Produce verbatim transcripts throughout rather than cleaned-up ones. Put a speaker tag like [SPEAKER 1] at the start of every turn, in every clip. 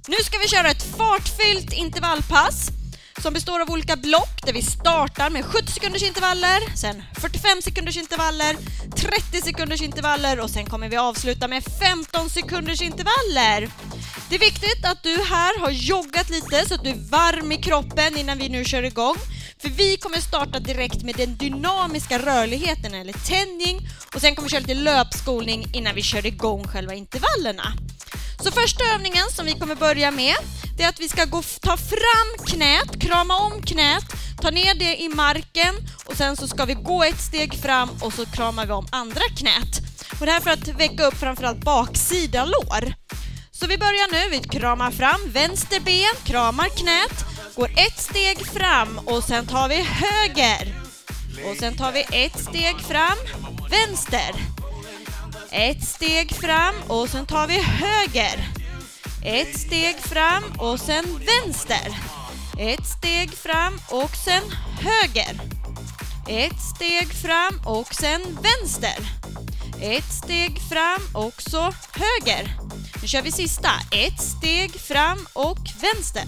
[SPEAKER 1] Nu ska vi köra ett fartfyllt intervallpass som består av olika block där vi startar med sjuttio sekunders intervaller, sen fyrtiofem sekunders intervaller, trettio sekunders intervaller och sen kommer vi avsluta med femton sekunders intervaller. Det är viktigt att du här har joggat lite så att du är varm i kroppen innan vi nu kör igång. För vi kommer starta direkt med den dynamiska rörligheten eller tändning och sen kommer vi köra lite löpskolning innan vi kör igång själva intervallerna. Så första övningen som vi kommer börja med, det är att vi ska gå, ta fram knät, krama om knät, ta ner det i marken och sen så ska vi gå ett steg fram och så kramar vi om andra knät. Och det här för att väcka upp framförallt baksida lår. Så vi börjar nu, vi kramar fram vänster ben, kramar knät, går ett steg fram och sen tar vi höger. Och sen tar vi ett steg fram, vänster. Ett steg fram och sen tar vi höger. Ett steg fram och sen vänster. Ett steg fram och sen höger. Ett steg fram och sen vänster. Ett steg fram och så höger. Nu kör vi sista. Ett steg fram och vänster.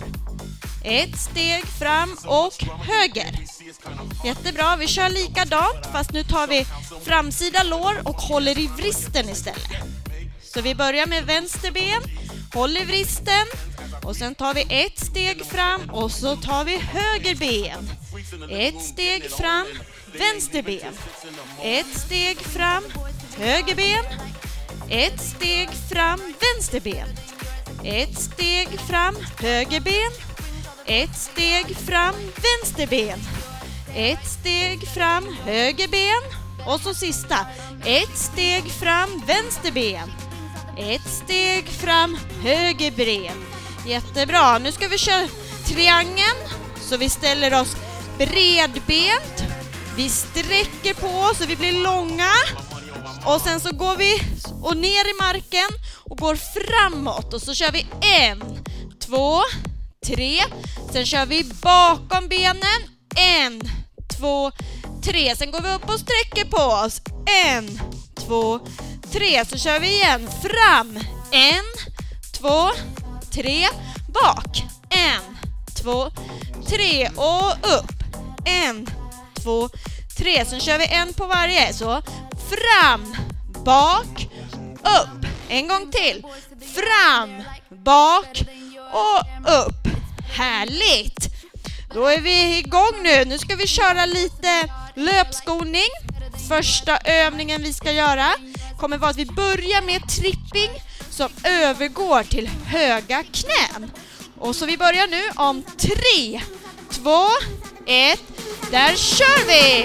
[SPEAKER 1] Ett steg fram och höger. Jättebra, vi kör likadant fast nu tar vi framsida lår och håller i vristen istället. Så vi börjar med vänster ben, håller vristen och sen tar vi ett steg fram och så tar vi höger ben. Ett steg fram, vänster ben. Ett steg fram, höger ben. Ett steg fram, vänster ben. Ett steg fram, höger ben. Ett steg fram, vänster ben. Ett steg fram, höger ben. Och så sista. Ett steg fram, vänster ben. Ett steg fram, höger ben. Jättebra. Nu ska vi köra triangeln. Så vi ställer oss bredbent. Vi sträcker på oss så vi blir långa. Och sen så går vi och ner i marken och går framåt. Och så kör vi en, två, tre. Sen kör vi bakom benen. En, två, tre. Sen går vi upp och sträcker på oss. En, två, tre. Så kör vi igen. Fram. En, två, tre. Bak. En, två, tre. Och upp. En, två, tre. Sen kör vi en på varje. Så fram, bak, upp. En gång till. Fram, bak och upp. Härligt! Då är vi igång nu. Nu ska vi köra lite löpskolning. Första övningen vi ska göra kommer vara att vi börjar med tripping som övergår till höga knän. Och så vi börjar nu om tre, två, ett. Där kör vi!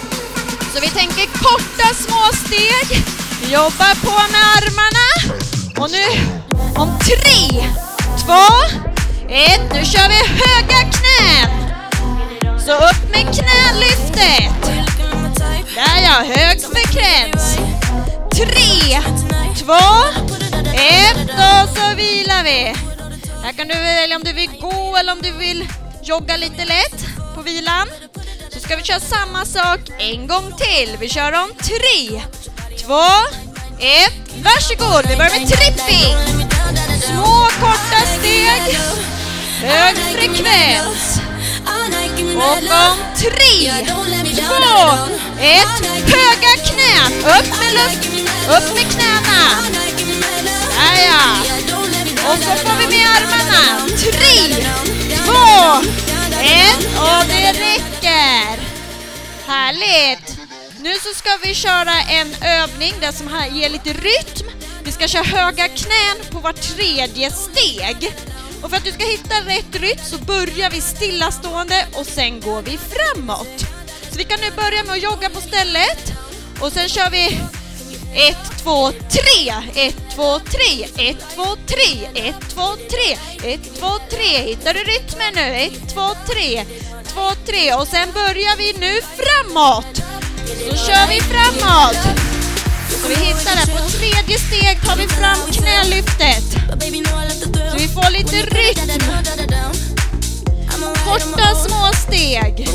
[SPEAKER 1] Så vi tänker korta små steg. Vi jobbar på med armarna. Och nu om tre, två, ett. Nu kör vi höga knän. Så upp med knälyftet. Där ja, hög frekvens. Tre, två, ett och så vilar vi. Här kan du välja om du vill gå eller om du vill jogga lite lätt på vilan. Så ska vi köra samma sak en gång till. Vi kör om tre, två, ett. Varsågod, vi börjar med tripping. Små korta steg. Hög frekvens. Och om tre, två, ett. Höga knän. Upp med luft. Upp med knäna. Där ja. Och så får vi med armarna. Tre, två, ett. Och det räcker. Härligt. Nu så ska vi köra en övning där som här ger lite rytm. Vi ska köra höga knän på var tredje steg. Och för att du ska hitta rätt rytm så börjar vi stillastående och sen går vi framåt. Så vi kan nu börja med att jogga på stället. Och sen kör vi ett, två, tre. ett, två, tre. ett, två, tre. ett, två, tre. ett, två, tre. Hittar du rytmen nu? ett, två, tre. två, tre. Och sen börjar vi nu framåt. Så kör vi framåt. Så vi hittar där på tredje steg tar vi fram knälyftet. Så vi får lite rytm. Korta små steg.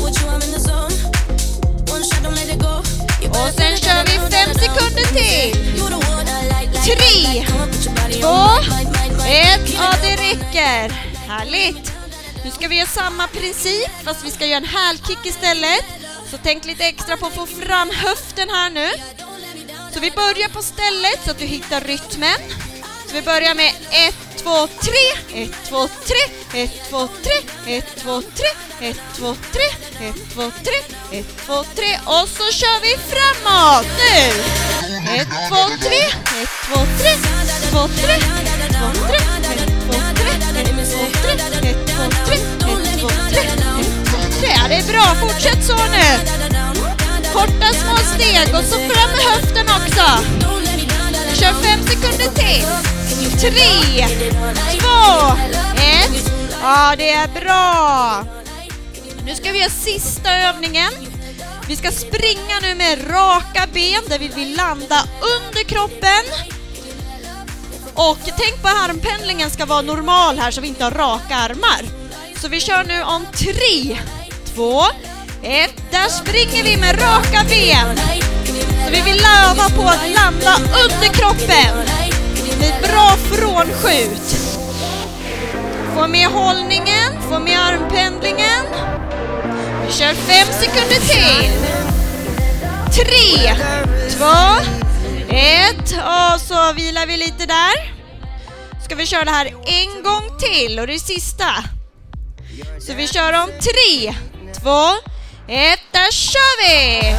[SPEAKER 1] Och sen kör vi fem sekunder till. Tre, två, ett. Ja, det räcker. Härligt. Nu ska vi göra samma princip fast vi ska göra en hälkick istället. Så tänk lite extra på att få fram höften här nu. Så vi börjar på stället så att du hittar rytmen. Så vi börjar med ett, två, tre, ett, två, tre, ett, två, tre, ett, två, tre, ett, två, tre, ett, två, tre, ett, två, tre och så kör vi framåt nu. ett, två, tre, ett, två, tre, ett, två, tre, ett, två, tre, ett, två, tre, ett, två, tre, ett, två, tre, ett, två, tre, ett, två, tre. Ja, det är bra. Fortsätt så nu. Korta små steg och så fram med höften också. Kör fem sekunder till. Tre, två, ett. Ja, det är bra. Nu ska vi göra sista övningen. Vi ska springa nu med raka ben. Där vill vi landa under kroppen. Och tänk på att armpendlingen ska vara normal här så vi inte har raka armar. Så vi kör nu om tre, två, ett. Där springer vi med raka ben. Så vi vill öva på att landa under kroppen. Med bra frånskjut. Få med hållningen, få med armpendlingen. Vi kör fem sekunder till. Tre, två, ett. Och så vilar vi lite där. Ska vi köra det här en gång till och det är sista. Så vi kör om tre, två, ett. Där kör vi!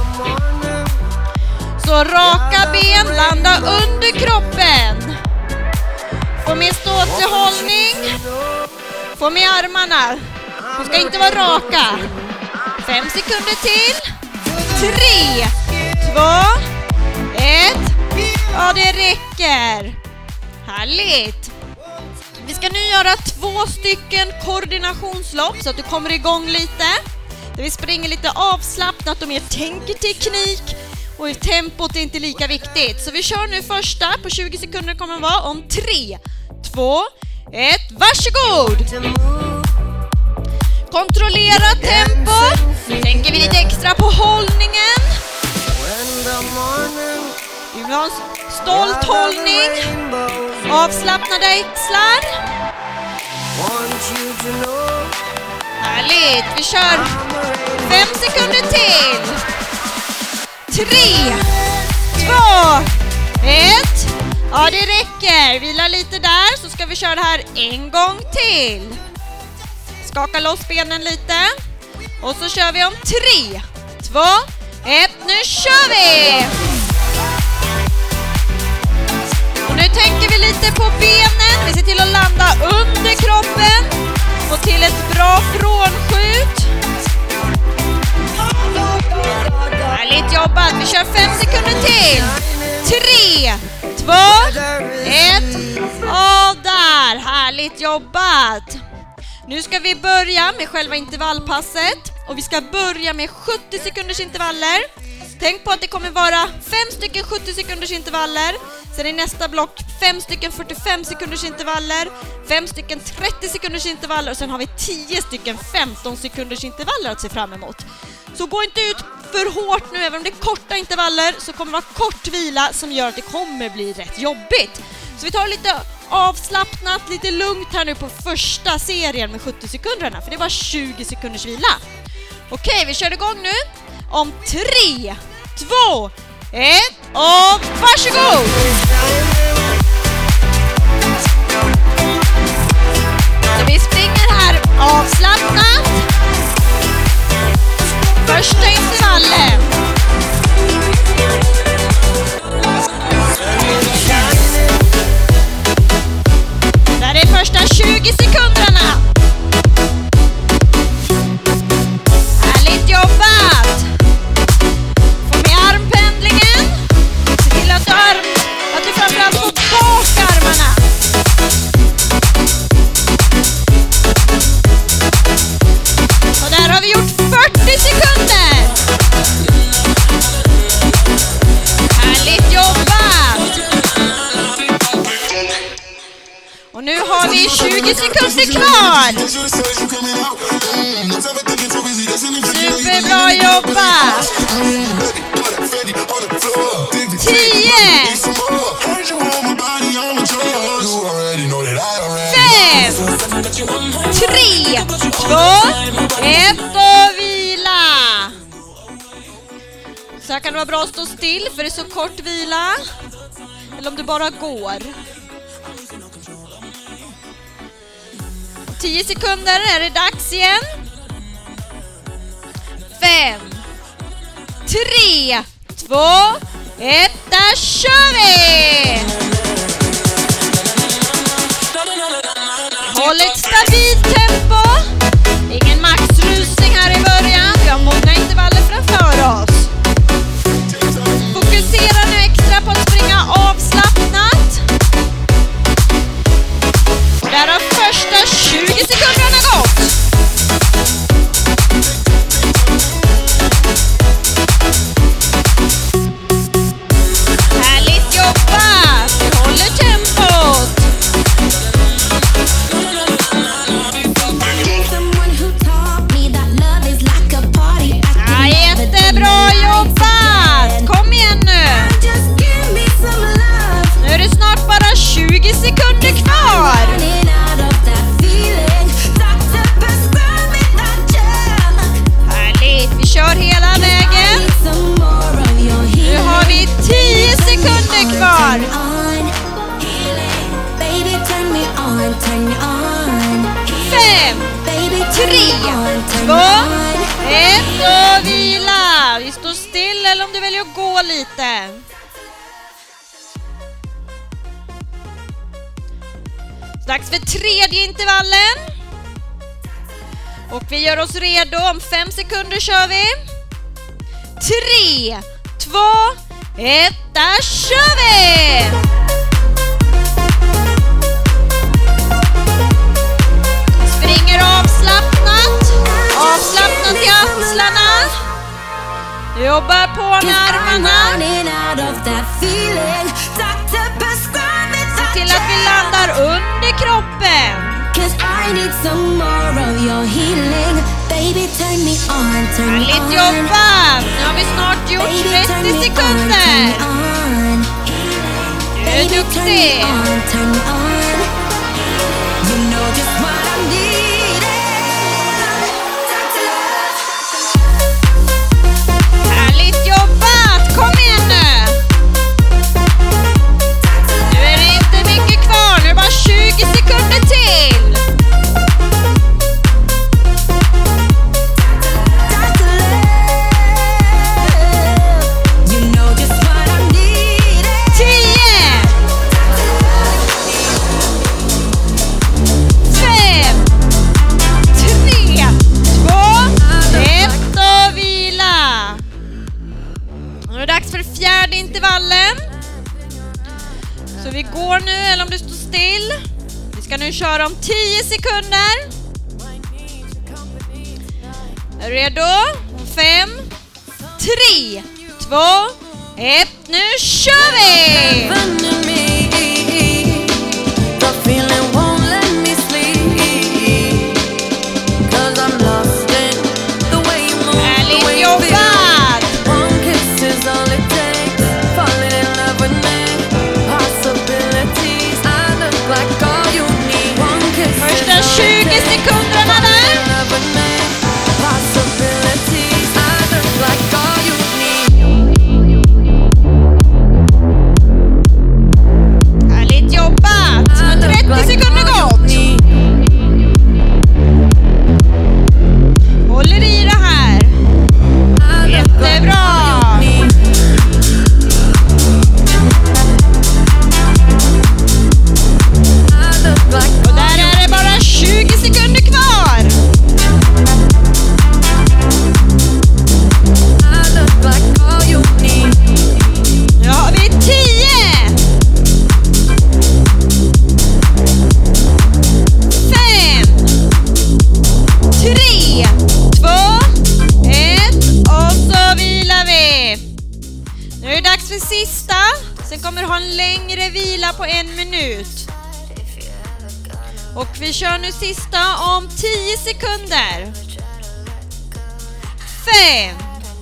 [SPEAKER 1] Så raka ben, landa under kroppen. Få med ståtlig hållning. Få med armarna. De ska inte vara raka. Fem sekunder till. Tre, två, ett. Ja, det räcker. Härligt. Vi ska nu göra två stycken koordinationslopp så att du kommer igång lite. Där vi springer lite avslappnat och mer tänker teknik. Och tempot är inte lika viktigt. Så vi kör nu första. På tjugo sekunder kommer det vara om tre, två, ett. Varsågod! Kontrollera tempo. Tänker vi lite extra på hållningen. Vi vill ha en stolt hållning. Avslappnade axlar. Härligt. Vi kör fem sekunder till. Tre, två, ett. Ja, det räcker. Vila lite där så ska vi köra det här en gång till. Skaka loss benen lite. Och så kör vi om tre, två, ett. Nu kör vi! Och nu tänker vi lite på benen. Vi ser till att landa under kroppen. Få till ett bra frånskjut. Härligt jobbat. Vi kör fem sekunder till. Tre, två, ett. Och där. Härligt jobbat. Nu ska vi börja med själva intervallpasset. Och vi ska börja med sjuttio sekunders intervaller. Tänk på att det kommer vara fem stycken sjuttio sekunders intervaller. Sen i nästa block fem stycken fyrtiofem sekunders intervaller. Fem stycken trettio sekunders intervaller. Och sen har vi tio stycken femton sekunders intervaller att se fram emot. Så gå inte ut för hårt nu. Även om det är korta intervaller så kommer det vara kort vila som gör att det kommer bli rätt jobbigt. Så vi tar lite avslappnat, lite lugnt här nu på första serien med sjuttio sekunderna. För det var tjugo sekunders vila. Okej, vi kör igång nu. Om tre, två, ett och varsågod! Så vi springer här avslappnat. Första intervallen. Där är första tjugo sekunderna. Härligt jobbat! Få med armpendlingen. Se till att du, arm, att du framförallt får bak armarna. Och där har vi gjort fyrtio sekunder. Härligt jobbat! Och nu har vi tjugo sekunder kvar. Superbra jobbat! tio! fem! tre, två, ett och vila. Så här kan det vara bra att stå still för det är så kort vila. Eller om du bara går. tio sekunder är det dags igen. fem, tre, två, ett, där kör vi! Håll ett stabilt tempo. Ingen maxrusning här i början. Vi har många intervaller framför oss. Fokusera nu extra på att springa avslappnat. Och där har första tjugo sekunderna gått. Härligt jobbat! Vi håller tempot. Ja, jättebra jobbat! Kom igen nu! Nu är det snart bara tjugo sekunder kvar. Härligt, vi kör hela vägen. Nu har vi tio sekunder kvar. Fem, tre, två, ett och vila. Vi står still eller om du väljer att gå lite. Dags för tredje intervallen. Och vi gör oss redo. Om fem sekunder kör vi. Tre, två, ett, där kör vi! Springer avslappnat. Avslappnat i axlarna. Jobbar på armarna. Se till att vi landar under kroppen. Härligt jobbat! Nu har vi snart gjort trettio sekunder. Du är duktig. Härligt jobbat! Kom igen nu! Nu är det inte mycket kvar. Nu är det bara tjugo sekunder till. Fjärde intervallen. Så vi går nu, eller om du står still. Vi ska nu köra om tio sekunder. Är du redo? Fem, tre, två, ett. Nu kör vi! Härligt jobbat! Första tjugo sekunderna där. Härligt jobbat! Nu har trettio sekunder gått. Håller i det här. Jättebra! Och där är det bara tjugo sekunder kvar. Nu har vi tio. Fem, tre, två, ett och så vilar vi. Nu är det dags för sista. Sen kommer du ha en längre vila på en minut. Och vi kör nu sista om tio sekunder. Fem,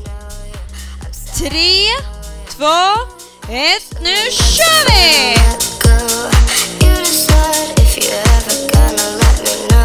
[SPEAKER 1] tre, två, ett. Nu kör vi!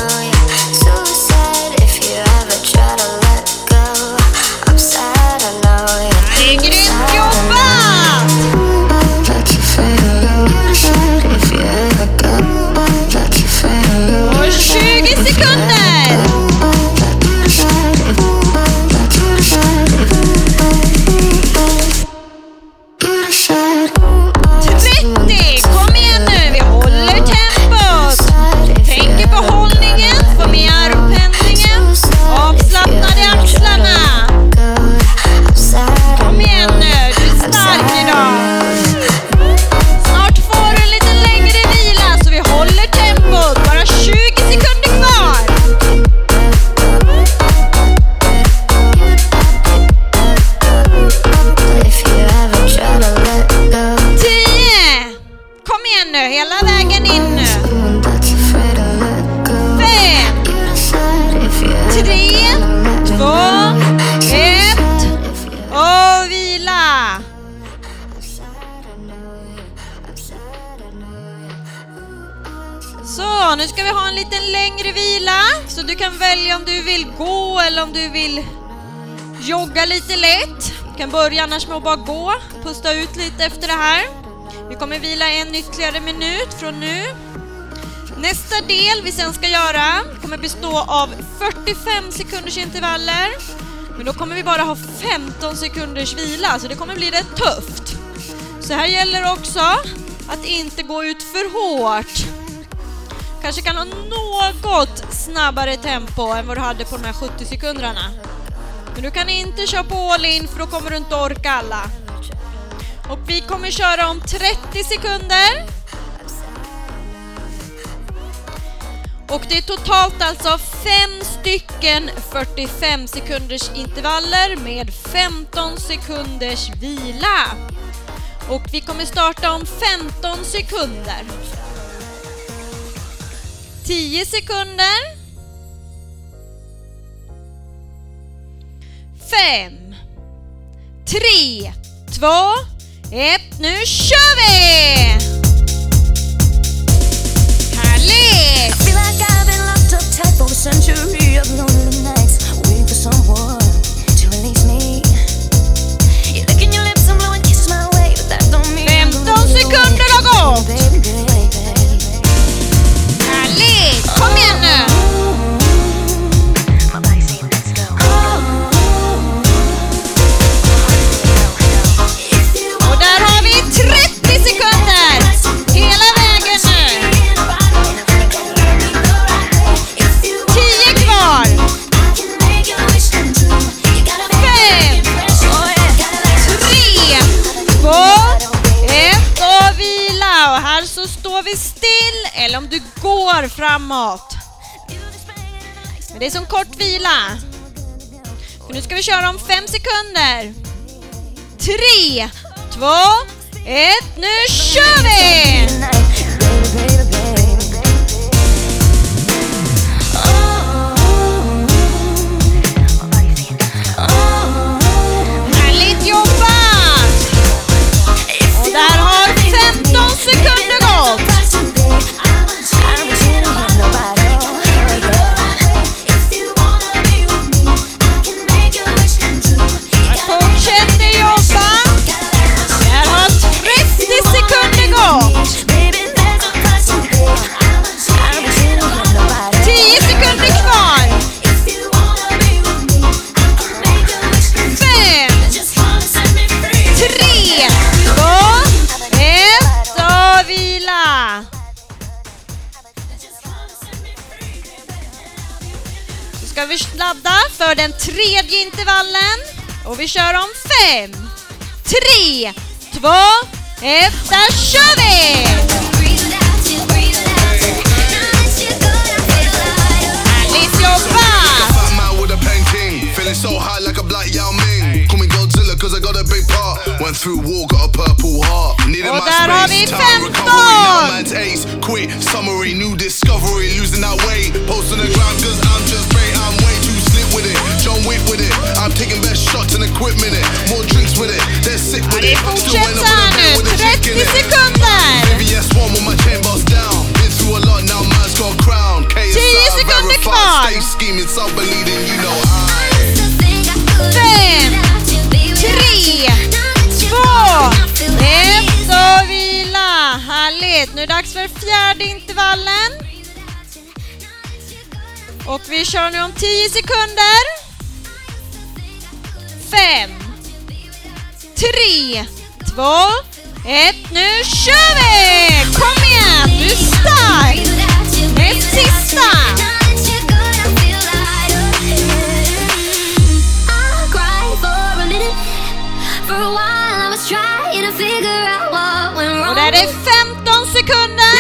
[SPEAKER 1] Så, nu ska vi ha en liten längre vila. Så du kan välja om du vill gå eller om du vill jogga lite lätt. Du kan börja annars med att bara gå. Pusta ut lite efter det här. Vi kommer vila en ytterligare minut från nu. Nästa del vi sen ska göra kommer bestå av fyrtiofem sekunders intervaller. Men då kommer vi bara ha femton sekunders vila, så det kommer bli rätt tufft. Så här gäller också att inte gå ut för hårt. Kanske kan ha något snabbare tempo än vad du hade på de här sjuttio sekunderna. Men du kan inte köra på all in, för då kommer du inte orka alla. Och vi kommer köra om trettio sekunder. Och det är totalt alltså fem stycken fyrtiofem sekunders intervaller med femton sekunders vila. Och vi kommer starta om femton sekunder. tio sekunder. fem, tre, två, ett. Nu kör vi! Härligt!
[SPEAKER 2] I feel like I've been locked up tight for a century of lonely nights, waiting for someone to release me. You're licking your lips and blowing kisses my way, but that don't mean
[SPEAKER 1] femton sekunder har gått!
[SPEAKER 2] baby, baby, baby.
[SPEAKER 1] Härligt! Kom igen nu!
[SPEAKER 2] My body's saying let's go.
[SPEAKER 1] Och där har vi trettio sekunder! Hela vägen nu! tio kvar! fem, tre, två, ett och vila! Och här så står vi still, eller om du går framåt. Men det är som kort vila. För nu ska vi köra om fem sekunder. tre, två, ett, nu kör vi! Härligt jobbat! Och där har femton sekunder gått. Fortsätter jobba. Där har trettio sekunder gått. tio sekunder kvar. fem, tre, två, ett och vila. Så ska vi ladda för den tredje intervallen. Och vi kör om fem, tre, två, ett, där kör vi! Härligt jobbat!
[SPEAKER 3] Fat man with a painting, feeling so high like a black Yao Ming. Call me Godzilla cause I got a big part. Went through war, got a purple heart. Needed
[SPEAKER 1] Och
[SPEAKER 3] my
[SPEAKER 1] där har vi
[SPEAKER 3] space, time recovery.
[SPEAKER 1] femton!
[SPEAKER 3] Now man's ace, quit, summary, new discovery. Losing that weight, post on the ground cause I'm just great. I'm way too slick with it, John Wick with it. I'm taking best shots and equipment it. More drinks with it, they're sick with
[SPEAKER 1] Det
[SPEAKER 3] it.
[SPEAKER 1] fortsätter här nu, trettio sekunder!
[SPEAKER 3] Baby S one with my chain boss down. Been through a lot, now man's got a crown.
[SPEAKER 1] tio sekunder kvar!
[SPEAKER 3] Stay scheming, stop believing, you know I.
[SPEAKER 1] fem, tre, två, ett och vila. Härligt, nu är det dags för fjärde intervallen. Och vi kör nu om tio sekunder. fem, tre, två, ett, nu kör vi! Kom igen, du är stark! Näst sista! Och där är femton sekunder.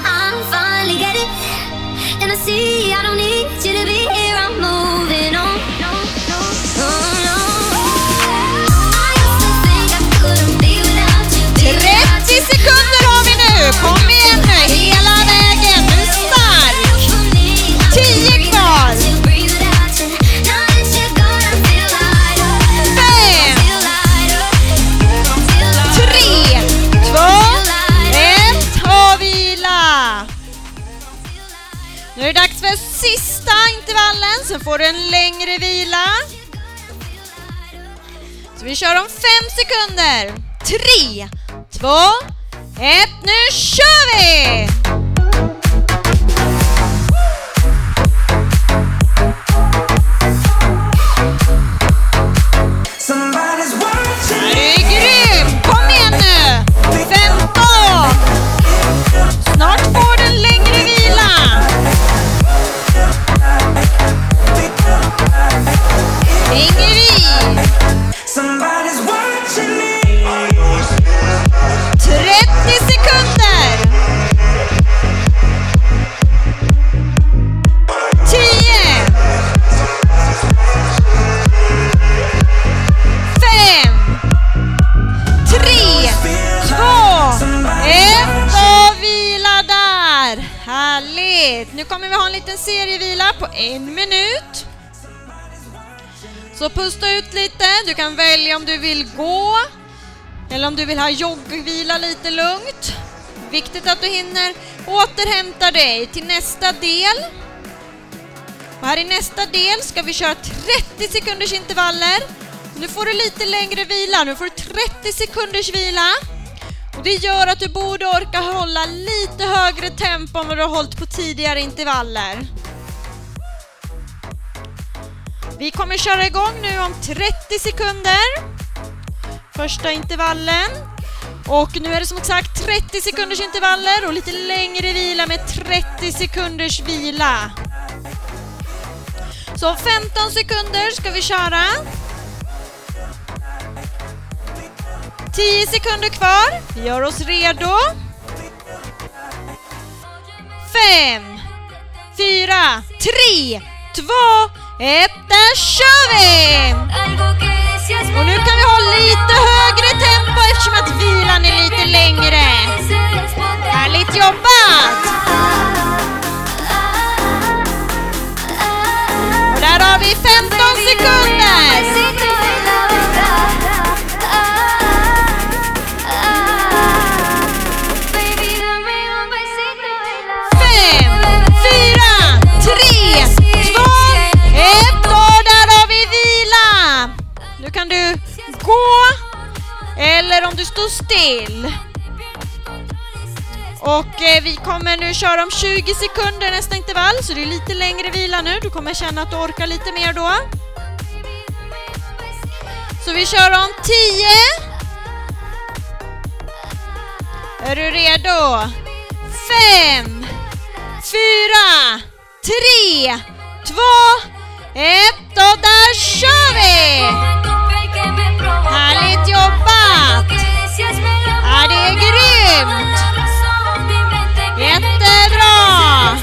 [SPEAKER 1] trettio sekunder har vi nu. Kom igen nu, hela vägen. Du är stark. tio kvar. fem, tre, två, ett och vila. Nu är det dags för sista intervallen, sen får du en längre vila. Så vi kör om fem sekunder. Tre, två, ett, nu kör vi! Du är grym! Kom igen nu! femton! Snart får du en längre vila. Ingrid! trettio sekunder! tio! fem! tre! två! ett och vila där! Härligt! Nu kommer vi ha en liten serievila på en minut. Så pusta ut lite. Du kan välja om du vill gå eller om du vill ha joggvila lite lugnt. Viktigt att du hinner återhämta dig till nästa del. Och här i nästa del ska vi köra trettio sekunders intervaller. Nu får du lite längre vila. Nu får du trettio sekunders vila. Och det gör att du borde orka hålla lite högre tempo än vad du har hållit på tidigare intervaller. Vi kommer köra igång nu om trettio sekunder. Första intervallen. Och nu är det som sagt trettio sekunders intervaller och lite längre vila med trettio sekunders vila. Så femton sekunder ska vi köra. tio sekunder kvar. Vi gör oss redo. fem, fyra, tre, två, ett, där kör vi! Och nu kan vi ha lite högre tempo eftersom att vilan är lite längre. Härligt jobbat! Och där har vi femton sekunder! Nu kan du gå eller om du står still. Och eh, vi kommer nu köra om tjugo sekunder nästa intervall, så det är lite längre vila nu. Du kommer känna att du orkar lite mer då. Så vi kör om tio. Är du redo? fem, fyra, tre, två, ett och där kör vi! Härligt jobbat! Ja, det är grymt! Jättebra!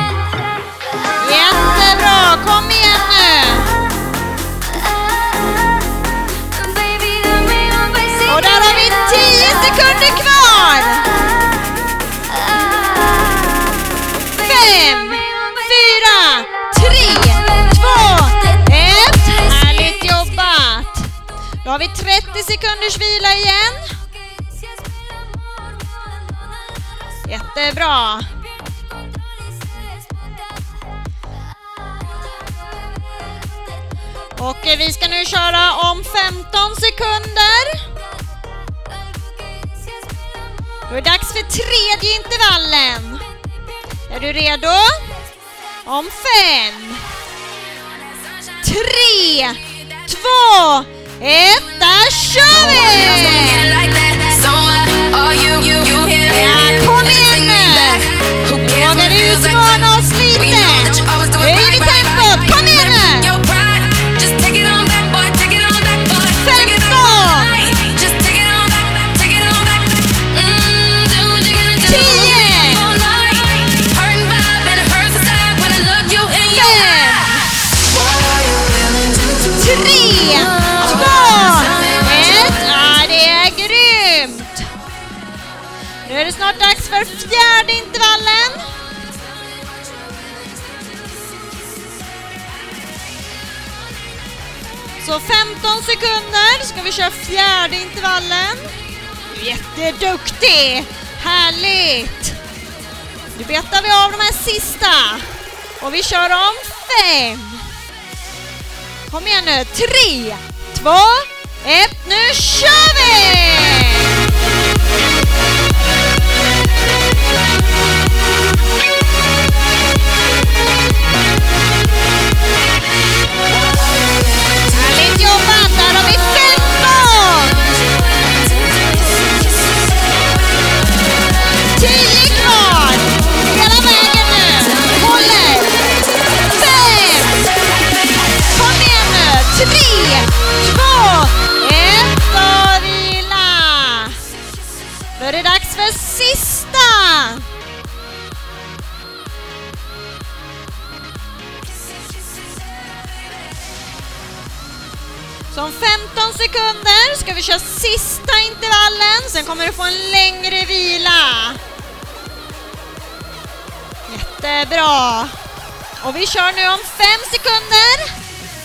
[SPEAKER 1] Jättebra! Kom igen nu! Och där har vi tio sekunder kvar! Fem, fyra, tre, två, ett. Härligt jobbat! Då har vi trettio sekunders vila igen. Jättebra! Och vi ska nu köra om femton sekunder. Då är det dags för tredje intervallen. Är du redo? Om fem, tre, två, ett, där kör vi! Ja, kom igen nu! Vågar du utmana oss lite? Höj vi tempot, kom igen nu! femton! tio! Tre, två, ett. Ja, det är grymt. Nu är det snart dags för fjärde intervallen. Så femton sekunder ska vi köra fjärde intervallen. Jätteduktig. Härligt. Nu betar vi av de här sista. Och vi kör om fem. Kom igen nu. Tre, två, ett. Nu kör vi! Härligt jobbat. Där har vi femton. tio kvar. Hela vägen nu. Håller. fem. Kom igen nu. tre, två, ett och vila. Då är det dags för sista. Som femton sekunder ska vi köra sista intervallen. Sen kommer du få en längre vila. Jättebra. Och vi kör nu om fem sekunder.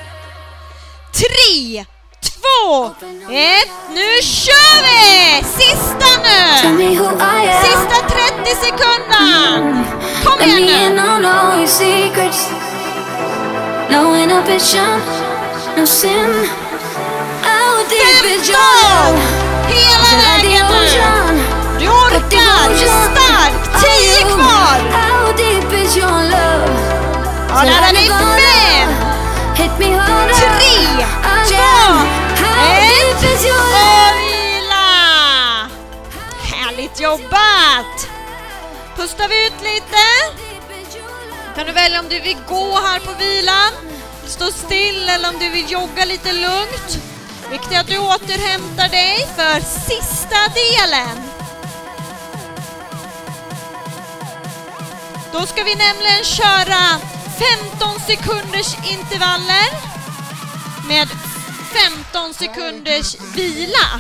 [SPEAKER 1] Tre, två, ett. Nu kör vi! Sista nu! Sista trettio sekunder. Kom igen nu!
[SPEAKER 2] No inhibition, no sin.
[SPEAKER 1] femton! Hela vägen nu! Du orkar! Du är stark! tio kvar!
[SPEAKER 2] How deep is your love?
[SPEAKER 1] Och där är det fem!
[SPEAKER 2] Hit me harder.
[SPEAKER 1] Tre, två, ett och vila! Härligt jobbat! Pustar vi ut lite. Kan du välja om du vill gå här på vilan, stå still eller om du vill jogga lite lugnt. Viktigt att du återhämtar dig för sista delen. Då ska vi nämligen köra femton sekunders intervaller med femton sekunders vila.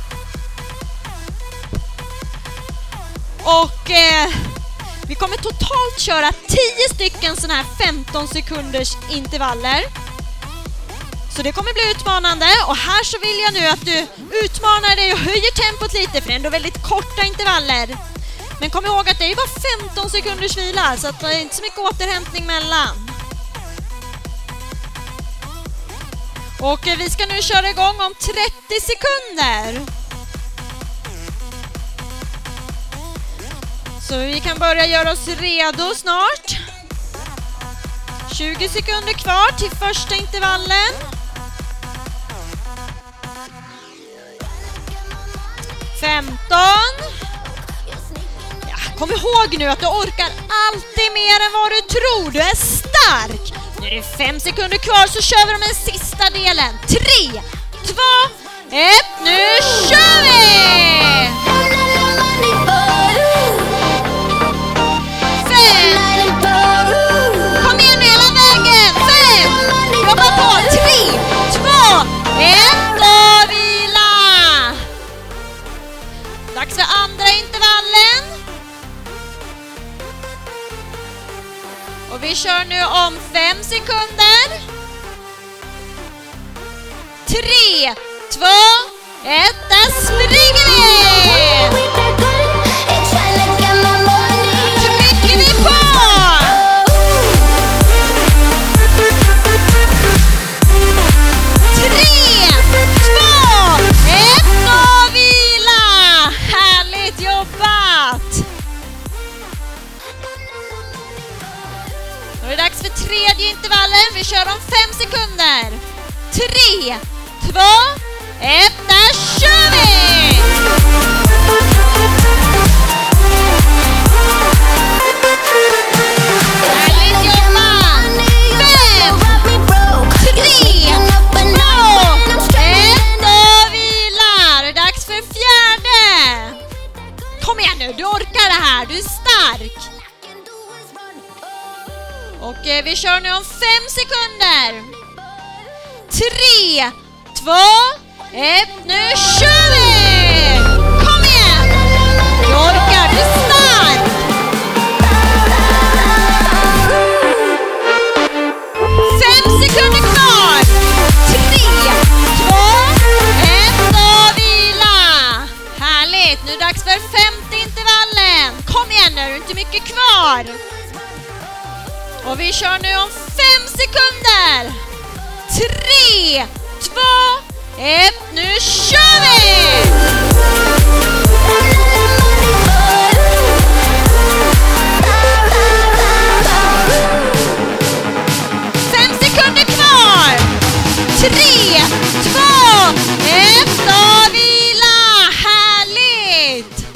[SPEAKER 1] Och eh, vi kommer totalt köra tio stycken såna här femton sekunders intervaller. Så det kommer bli utmanande, och här så vill jag nu att du utmanar dig och höjer tempot lite, för det är ändå väldigt korta intervaller. Men kom ihåg att det är bara femton sekunders vila, så att det är inte så mycket återhämtning mellan. Och vi ska nu köra igång om trettio sekunder. Så vi kan börja göra oss redo snart. tjugo sekunder kvar till första intervallen. femton. Ja, kom ihåg nu att du orkar alltid mer än vad du tror. Du är stark. Nu är det fem sekunder kvar, så kör vi om den sista delen. tre, två, ett. Nu kör vi! Fem. Kom igen hela vägen. Fem. Jobba på. Tre, två, ett och vila. Dags för andra intervallen. Och vi kör nu om fem sekunder. Tre, två, ett. Där springer vi! Trycker vi på! Tre, två, ett och vila! Härligt jobbat! Då är det dags för tredje intervallen. Vi kör om fem sekunder. Tre, två, ett. Där kör vi! Härligt jobbat! Fem, tre, två, ett och vila! Det är dags för fjärde. Kom igen nu, du orkar det här. Du är stark. Och eh, vi kör nu om fem sekunder. Tre, två, ett. Nu kör vi! Kom igen! Du orkar, du är stark. Fem sekunder kvar. Tre, två, ett och vila. Härligt, nu är det dags för femte intervallen. Kom igen nu, det är inte mycket kvar. Och vi kör nu om fem sekunder. Tre, två, ett, nu kör vi! Fem sekunder kvar. Tre, två, ett och vila. Härligt!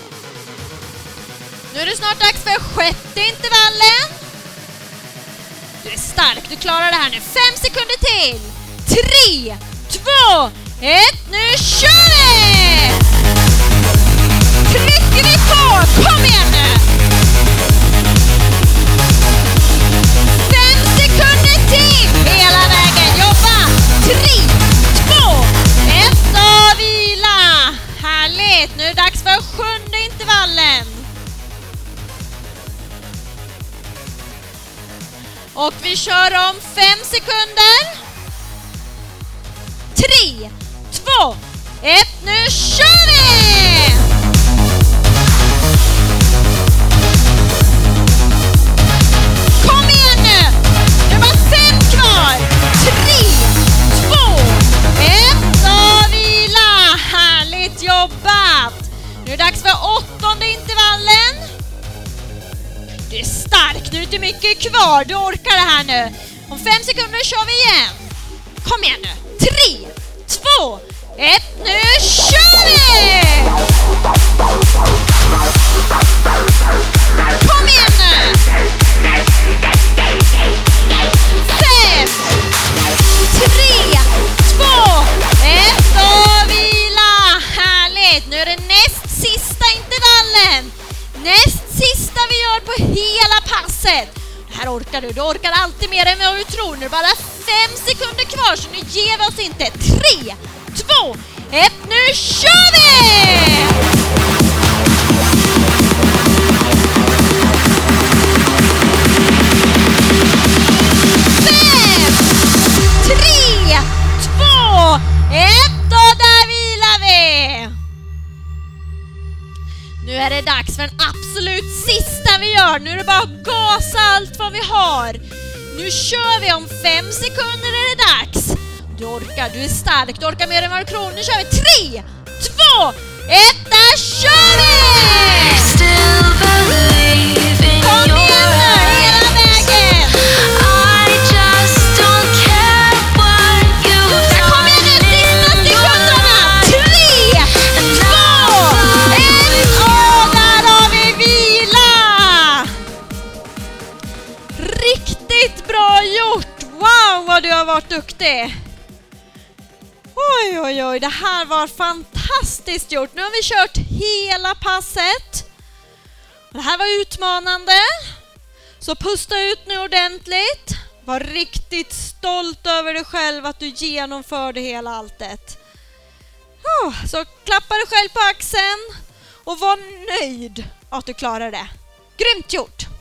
[SPEAKER 1] Nu är det snart dags för sjätte intervallen. Du är stark, du klarar det här nu. Fem sekunder till. Tre, två, ett, nu kör vi! Trycker vi på, kom igen nu! Fem sekunder till, hela vägen, jobba! Tre, två, ett och vila! Härligt, nu är det dags för sjunde intervallen. Och vi kör om fem sekunder. Tre, två, ett, nu kör vi! Kom igen nu! Det är bara fem kvar. Tre, två, ett och vila! Härligt jobbat! Nu är det dags för åttonde intervallen. Du är stark, nu är det inte mycket kvar. Du orkar det här nu. Om fem sekunder kör vi igen. Kom igen nu. Tre, två, ett, nu kör vi! Kom igen nu! Fem, tre, två, ett och vila! Härligt! Nu är det näst sista intervallen. Näst sista vi gör på hela passet. Det här orkar du. Du orkar alltid mer än vad du tror. Nu är bara fem sekunder kvar, så nu ger vi oss inte. Tre, två, ett, nu kör vi! Fem, tre, två, ett och där vilar vi! Nu är det dags för den absolut sista vi gör. Nu är det bara att gasa allt vad vi har. Nu kör vi om fem sekunder är det dags. Du orkar, du är stark, du orkar mer än vad du tror. Nu kör vi. Tre, två, ett, där kör vi! Kom igen nu, hela vägen! Där kommer jag nu, sista sekunderna! Tre, två, ett och där har vi vila! Riktigt bra gjort! Wow, vad du har varit duktig! Oj, oj, oj, det här var fantastiskt gjort. Nu har vi kört hela passet. Det här var utmanande. Så pusta ut nu ordentligt. Var riktigt stolt över dig själv att du genomförde hela alltet. Så klappa dig själv på axeln och var nöjd att du klarade det. Grymt gjort!